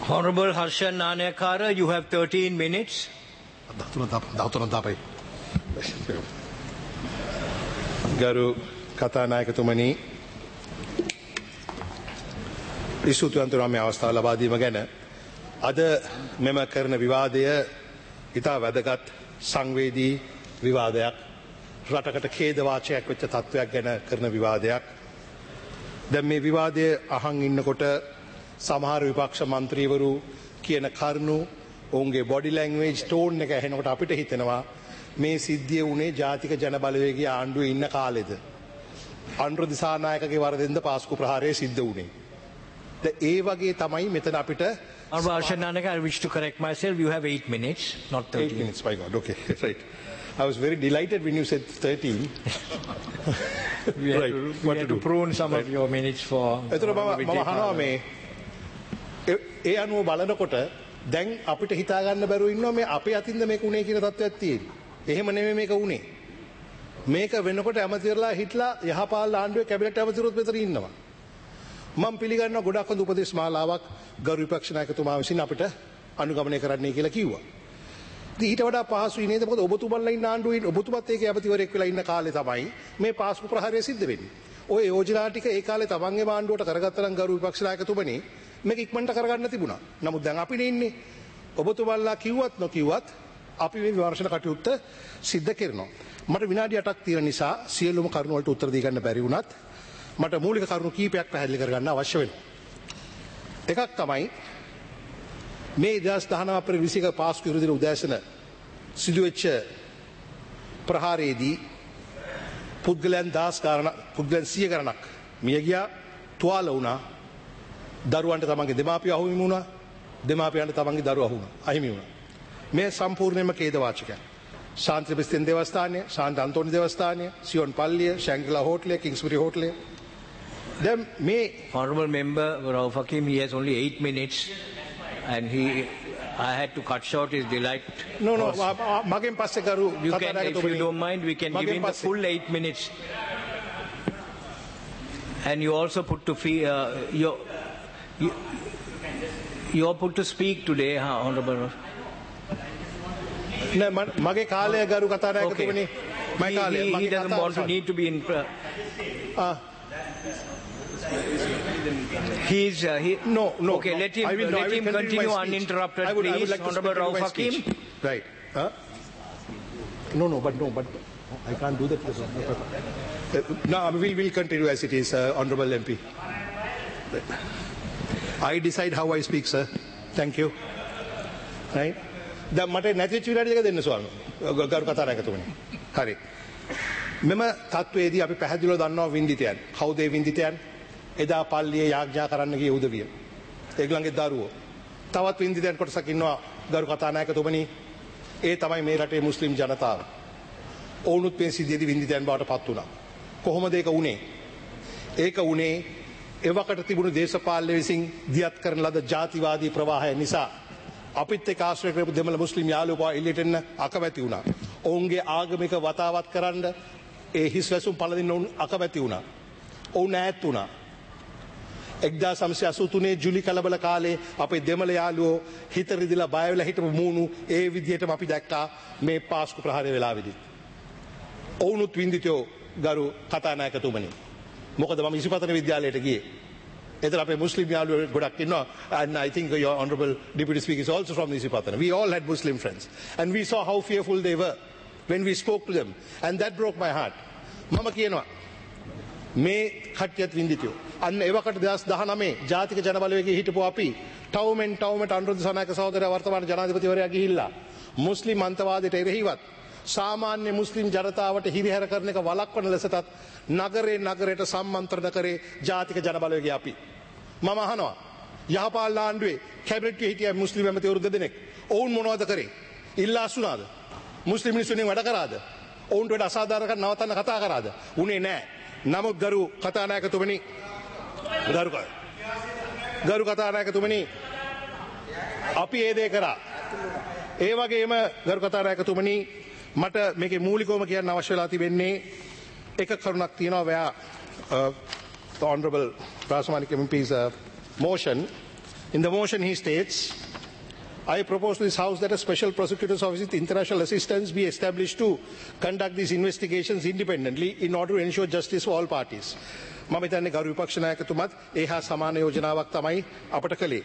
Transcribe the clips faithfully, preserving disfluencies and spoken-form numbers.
Honorable Harshan Nanayakara, you have thirteen minutes. Garu කතානායකතුමනි ඉසුතුන්තුරා මේ අවස්ථාව ලබා දීම ගැන අද මෙම කරන විවාදය ඉතා වැදගත් සංවේදී විවාදයක් රටකට ඛේදවාචයක් වෙච්ච තත්ත්වයක් ගැන කරන විවාදයක් දැන් මේ විවාදය අහන් ඉන්නකොට සමහර විපක්ෂ මන්ත්‍රීවරු කියන කරුණු ඔවුන්ගේ බොඩි ලැන්ග්වේජ් ටෝන් එක ඇහෙනකොට අපිට හිතෙනවා මේ සිද්ධිය වුණේ ජාතික ජන බලවේගයේ ආණ්ඩුවේ ඉන්න කාලෙද අනුර දිසානායකගේ වරදෙන්ද පාස්කු ප්‍රහාරය සිද්ධ වුණේ. ඒ වගේ තමයි මෙතන අපිට Honorable Harshan Nanayakara, I wish to correct myself. You have eight minutes, not thirteen. Eight minutes, my God. Okay, right. I was very delighted when you said thirteen. we had right. to, we what had to, to prune some right. of your minutes for. එතකොට මම මම අහනවා මේ ඒ අනුව බලනකොට දැන් අපිට හිතා ගන්න බැරුව ඉන්නවා මේ අපේ අතින්ද මේක උනේ කියන තත්ත්වයක් තියෙන්නේ. එහෙම නෙමෙයි මේක උනේ. මේක වෙනකොට ඇමතිවරලා හිටලා යහපාල ආණ්ඩුවේ කැබිනට් ඇමතිවරුත් මෙතන ඉන්නවා. මම පිළිගන්නවා ගොඩක් හොඳ උපදේශ මාලාවක් ගරු විපක්ෂ නායකතුමා විසින් අපිට අනුගමනය කරන්නයි කියලා කිව්වා. ඉතින් ඊට වඩා පහසුයි නේද? මොකද ඔබතුමන්ලා ඉන්න ආණ්ඩුවේ ඔබතුමත් ඒකේ ඇමතිවරයෙක් වෙලා ඉන්න කාලේ තමයි මේ පාස්කු ප්‍රහාරය සිද්ධ වෙන්නේ. ඔය යෝජනා ටික ඒ කාලේ තමන්ගේ ආණ්ඩුවට කරගත්තා නම් ගරු විපක්ෂ නායකතුමනි මේක ඉක්මනට කරගන්න තිබුණා. නමුත් දැන් අපිනේ ඉන්නේ. ඔබතුමන්ලා කිව්වත් නොකිව්වත් අපි මේ විමර්ශන කටයුත්ත සිද්ධ කරනවා. මට විනාඩි අටක් තියෙන නිසා සියලුම කරුණු වලට උත්තර දී ගන්න බැරි වුණත් මට මූලික කරුණු කීපයක් පැහැදිලි කරගන්න අවශ්‍ය වෙනවා. එකක් තමයි මේ දෙදහස් දහනව අප්‍රේල් විසික පාස්කු ඉරුදින උදෑසන සිදුවෙච්ච ප්‍රහාරයේදී පුද්ගලයන් දහස් ගණනක් පුද්ගලයන් සිය ගණනක් මිය ගියා, තුවාල වුණා. දරුවන්ට තමන්ගේ දෙමාපිය අහුවෙමු වුණා. දෙමාපියන්ට තමන්ගේ දරුවෝ අහු වුණා. අහිමි වුණා. මේ සම්පූර්ණයෙන්ම ඛේදවාචකයක්. ශාන්ති ප්‍රතිස්තෙන් දේවස්ථානය, ශාන්ත අන්තෝනි දේවස්ථානය, සියොන් පල්ලිය, ශැංග්‍රීලා හෝටලය, කිංස්බරි හෝටලය. Then me Honorable Member Rauf Hakim, he has only eight minutes, and he, I had to cut short his delight. No, no, මගෙන් පස්සේ කරු You can, if you don't mind, we can give him the full eight minutes. And you also put to fee, uh, you, you, you're put to speak today, huh, Honorable. නෑ මගේ කාලය ගරු කතානායකතුමනි මගේ කාලය he, he doesn't want to need to be in uh, he's uh, he no no okay no. let him I will, let I will him continue, continue continue uninterrupted I would, please I would like Honorable Rauf Hakim. Right. Huh? no no but no but I can't do that. Uh, no we will continue as it is, uh, Honorable M P. I decide how I speak, sir. Thank you. Right. දැන් මට නැතිවෙච්ච විනාඩි දෙක දෙන්න ස්වාමී ගරු කතානායකතුමනි. හරි. මෙම තත්වයේදී අපි පැහැදිලිව දන්නවා වින්දිතයන්. කවුද ඒ වින්දිතයන්? එදා පල්ලියේ යාඥා කරන්න ගිය උදවිය. ඒගොල්ලන්ගේ දරුවෝ. තවත් වින්දිතයන් කොටසක් ඉන්නවා ගරු කතානායකතුමනි. ඒ තමයි මේ රටේ මුස්ලිම් ජනතාව. ඔවුනුත් මේ සිද්ධියේදී වින්දිතයන් බවට පත් වුණා. කොහොමද ඒක වුනේ? ඒක වුනේ එවකට තිබුණු දේශපාලන විසින් දියත් කරන ලද ජාතිවාදී ප්‍රවාහය නිසා. අපිත් එක්ක ආශ්‍රය කරපු දෙමළ මුස්ලිම් යාළුවෝ එළියට එන්න අකමැති වුණා. ඔවුන්ගේ ආගමික වතාවත් කරන්න ඒ හිස් වැසුම් පළදින්න ඔවුන් අකමැති වුණා. ඔවුන් ඈත් වුණා. එක්දාස් නවසිය අසූ තුනේ ජුලි කලබල කාලේ අපේ දෙමළ යාළුවෝ හිත රිදිලා බය වෙලා හිටපු මූණු ඒ විදිහටම අපි දැක්කා මේ පාස්කු ප්‍රහාරය වෙලාවේදී. ඔවුනුත් වින්දිතයෝ ගරු කතානායකතුමනි. මොකද මම ඉසිපතන විද්‍යාලයට ගියේ. එතන අපේ මුස්ලිම් යාළුවෝ ගොඩක් ඉන්නවා. And I think your honourable deputy speaker is also from Isipatana. We all had Muslim friends and we saw how fearful they were when we spoke to them, and that broke my heart. මම කියනවා මේ කට්ටියත් වින්දිතයෝ අන්න එවකට දෙදහස් දහනවයේ ජාතික ජන බලවේගයේ හිටපු අපි ටවුමෙන් ටවුමට අනුර දිසානායක සහෝදරයා වර්තමාන ජනාධිපතිවරයා ගිහිල්ලා මුස්ලිම් අන්තවාදයට එරෙහිවත් සාමාන්‍ය මුස්ලිම් ජනතාවට හිරිහැර කරන එක වළක්වන ලෙසටත් නගරේ නගරයට සම්මන්ත්‍රණ කරේ ජාතික ජන බලවේගය අපි. මම අහනවා යහපාල ආණ්ඩුවේ කැබිනට්යේ හිටිය මුස්ලිම් ඇමතිවරු දෙදෙනෙක් ඔවුන් මොනවද කරේ? ඉල්ලා අසුනාද? මුස්ලිම් මිනිස්සුන්ගෙන් වැඩ කරාද? ඔවුන්ට වැඩ අසාධාරණකම් නවත්තන්න කතා කරාද? උනේ නැහැ. නමුත් ගරු කතානායකතුමනි ගරු ගරු කතානායකතුමනි අපි ඒ දේ කරා. ඒ වගේම ගරු කතානායකතුමනි මට මේකේ මූලිකවම කියන්න අවශ්‍ය වෙලා තිබෙන්නේ එක කරුණක් තියෙනවා. වෑ uh, the honorable Rasmanik M P's uh, motion In the motion he states, I propose to this House that a special prosecutor's office with international assistance be established to conduct these investigations independently in order to ensure justice for all parties. මම හිතන්නේ ගරු විපක්ෂ නායකතුමත් ඒ හා සමාන යෝජනාවක් තමයි අපට කළේ.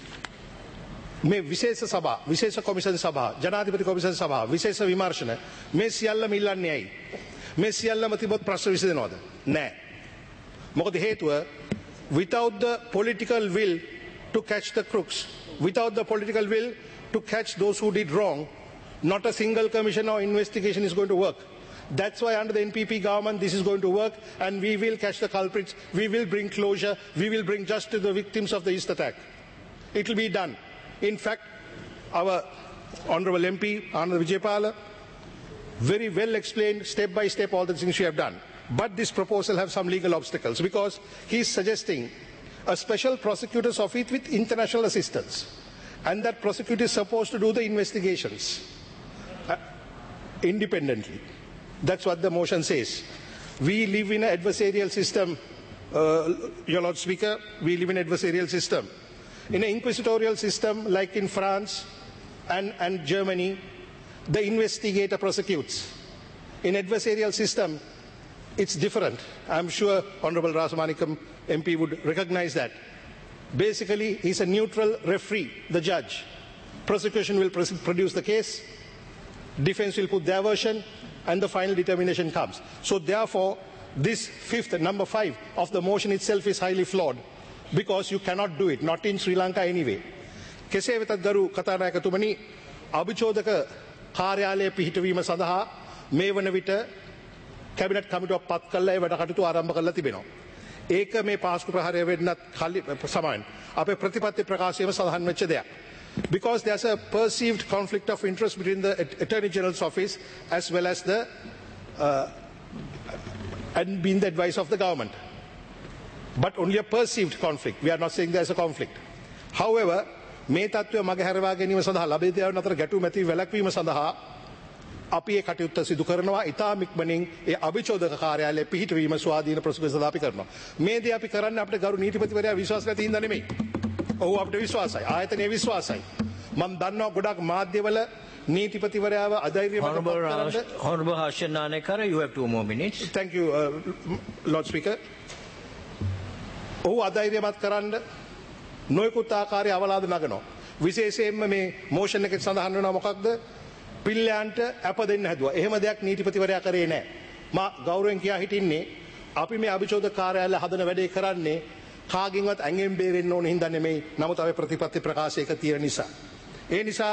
මේ විශේෂ සභා, විශේෂ කොමිෂන් සභා, ජනාධිපති කොමිෂන් සභා, විශේෂ විමර්ශන මේ සියල්ලම ඉල්ලන්නේ ඇයි? මේ සියල්ලම තිබොත් ප්‍රශ්න විසඳෙනවද? නෑ. මොකද හේතුව without the political will to catch the crooks, without the political will to catch those who did wrong, not a single commission or investigation is going to work. That's why under the N P P government this is going to work, and we will catch the culprits, we will bring closure, we will bring justice to the victims of the East attack. It will be done. In fact, our Honourable M P, Anand Vijaypala, very well explained step by step all the things we have done. But this proposal has some legal obstacles because he is suggesting a special prosecutor's office with international assistance. And that prosecutor is supposed to do the investigations uh, independently. That's what the motion says. We live in an adversarial system, uh, Your Lord Speaker, we live in an adversarial system. In an inquisitorial system like in France and, and Germany, the investigator prosecutes. In adversarial system, it's different. I'm sure Honourable Rasamanikam M P would recognize that. Basically, he's a neutral referee, the judge. Prosecution will produce the case, defense will put their version, and the final determination comes. So therefore, this fifth, number five of the motion itself is highly flawed because you cannot do it, not in Sri Lanka anyway. කෙසේ වෙතත් ගරු කතානායකතුමනි, අභිචෝදක කාර්යාලය පිහිටවීම සඳහා මේ වන විට cabinet කමිටුවක් පත් කළා ඒ වැඩ කටයුතු ආරම්භ කරලා තිබෙනවා. ඒක මේ පාස්කු ප්‍රහාරය වෙන්නත් කලින් සමාන අපේ ප්‍රතිපත්ති ප්‍රකාශයේම සඳහන් වෙච්ච දෙයක්. Because there's a perceived conflict of interest between the Attorney General's office as well as the uh, and being the advice of the government. But only a perceived conflict. We are not saying there's a conflict. However, මේ තත්ත්වය මගහැරවා ගැනීම සඳහා ලබේදයන් අතර ගැටුම් ඇති වැළැක්වීම සඳහා අපි ඒ කටයුත්ත සිදු කරනවා. ඉතාම ඉක්මනින් ඒ අභිචෝදක කාර්යාලය පිහිටවීම ස්වාධීන ප්‍රසූතිය සඳහා අපි කරනවා. මේ දේ අපි කරන්නේ අපිට ගරු නීතිපතිවරයා විශ්වාස නැති හින්දා නෙමෙයි. ඔහු අපිට විශ්වාසයි. ආයතනයේ විශ්වාසයි. මම දන්නවා ගොඩක් මාධ්‍යවල නීතිපතිවරයාව අධෛර්යමත් කරන්න. Honourable Harshan Nanekara, you have two more minutes. Thank you, uh, Lord Speaker. ඔහු අධෛර්යමත් කරන්න නොයෙකුත් ආකාරයේ අවලාද නගනවා. විශේෂයෙන්ම මේ මෝෂන් එකේ සඳහන් වෙනවා මොකක්ද? පිල්ලයන්ට අප දෙන්න හැදුවා. එහෙම දෙයක් නීතිපතිවරයා කරේ නැහැ. මා ගෞරවයෙන් කියා හිටින්නේ අපි මේ අභිචෝදක කාර්යාලය හදන වැඩේ කරන්නේ කාගෙන්වත් ඇඟෙන් බේරෙන්න ඕන හින්දා නෙමෙයි. නමුත් අපි ප්‍රතිපත්ති ප්‍රකාශයක තියෙන නිසා. ඒ නිසා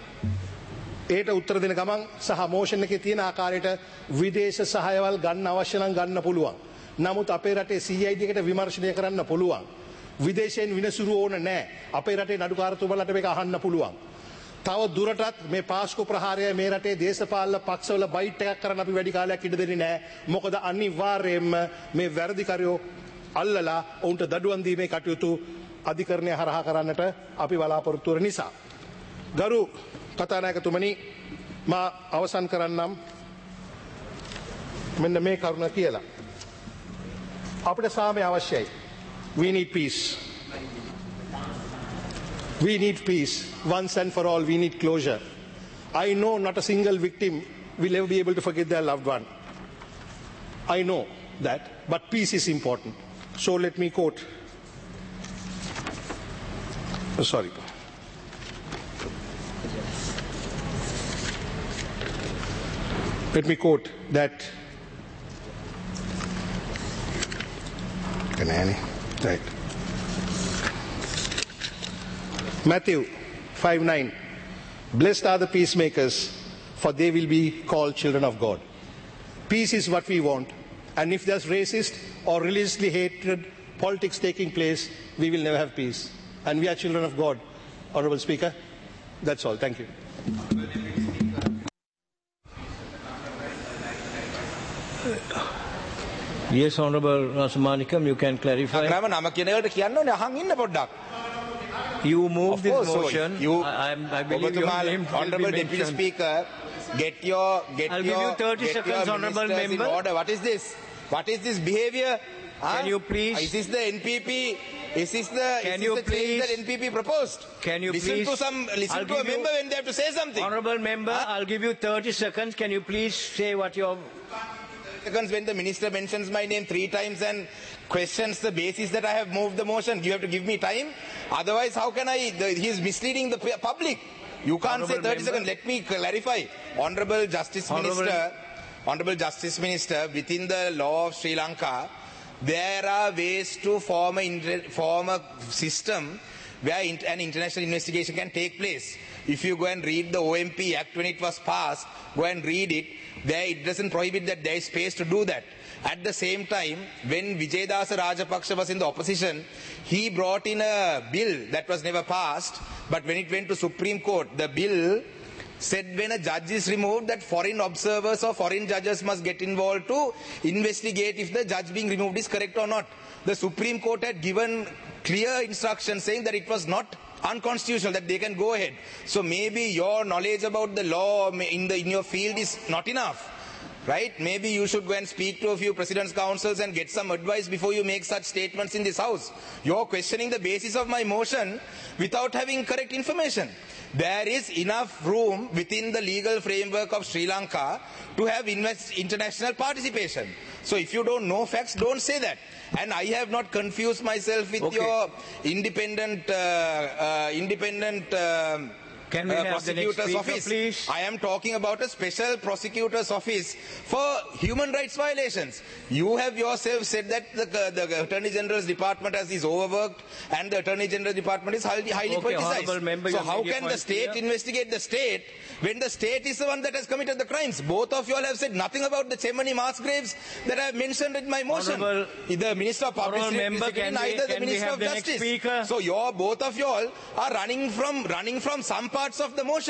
ඒට උත්තර දෙන ගමන් සහ මෝෂන් එකේ තියෙන ආකාරයට විදේශ සහායවල් ගන්න අවශ්‍ය නම් ගන්න පුළුවන්. නමුත් අපේ රටේ C I D එකට විමර්ශනය කරන්න පුළුවන්. විදේශයෙන් විනසුරු ඕන නැහැ. අපේ රටේ නඩුකාරතුමලට මේක අහන්න පුළුවන්. තව දුරටත් මේ පාස්කු ප්‍රහාරය මේ රටේ දේශපාලන පක්ෂවල බයිට් එකක් කරන්න අපි වැඩි කාලයක් ඉඩ දෙන්නේ නැහැ. මොකද අනිවාර්යයෙන්ම මේ වැරදිකරයෝ අල්ලලා ඔවුන්ට දඩුවම් දීමේ කටයුතු අධිකරණය හරහා කරන්නට අපි බලාපොරොත්තු වෙන නිසා. ගරු කතානායකතුමනි, මා අවසන් කරන්නම් මෙන්න මේ කරුණ කියලා. අපිට සාමය අවශ්‍යයි. We need peace. We need peace. Once and for all, we need closure. I know not a single victim will ever be able to forget their loved one. I know that. But peace is important. So let me quote. Oh, sorry. Let me quote that. Right. Matthew five nine. Blessed are the peacemakers, for they will be called children of God. Peace is what we want, and if there's racist or religiously hatred politics taking place, we will never have peace. And we are children of God. Honourable Speaker, that's all. Thank you. Yes, Honourable Rasamanikam, you can clarify. You move this motion. You, I, I believe your name Honourable Deputy Speaker, get your get I'll your give you thirty get seconds, your Honourable ministers in Member. order. What is this? What is this behaviour? Can huh? you please? Is this the N P P Is this the, Can is this you the change please- that N P P proposed? Can you listen please- to some listen I'll to a give you- member when they have to say something? Honorable member, Huh? I'll give you thirty seconds. Can you please say what your... Seconds when the minister mentions my name three times and questions the basis that I have moved the motion. You have to give me time. Otherwise, how can I? The, he is misleading the pu- public. You can't say Honourable thirty member. seconds. Let me clarify. Honorable Justice Honourable- Minister, Honorable Justice Minister, within the law of Sri Lanka, there are ways to form a, inter- form a system where in- an international investigation can take place. If you go and read the O M P Act when it was passed, go and read it. There it doesn't prohibit that there is space to do that. At the same time, when Vijayadasa Rajapaksa was in the opposition, he brought in a bill that was never passed, but when it went to Supreme Court, the bill said when a judge is removed that foreign observers or foreign judges must get involved to investigate if the judge being removed is correct or not. The Supreme Court had given clear instructions saying that it was not unconstitutional, that they can go ahead. So maybe your knowledge about the law in, the, in your field is not enough. Right? Maybe you should go and speak to a few president's councils and get some advice before you make such statements in this house. You're questioning the basis of my motion without having correct information. There is enough room within the legal framework of Sri Lanka to have invest international participation. So if you don't know facts, don't say that. And I have not confused myself with Okay. your independent, uh, uh, independent. Uh, Can we uh, have the next prosecutor's speaker, office. please? I am talking about a special prosecutor's office for human rights violations. You have yourself said that the, the Attorney General's department has is overworked and the Attorney General department is highly, highly Okay, politicized. honourable member, So you how made your can the point state clear. investigate the state when the state is the one that has committed the crimes? Both of you all have said nothing about the Chemani mass graves that I have mentioned in my motion. Honourable- the Minister of Public Honourable member, Security, can we- neither the can we Minister have of the next Justice. speaker? So your both of you all are running from running from some parts of the motion.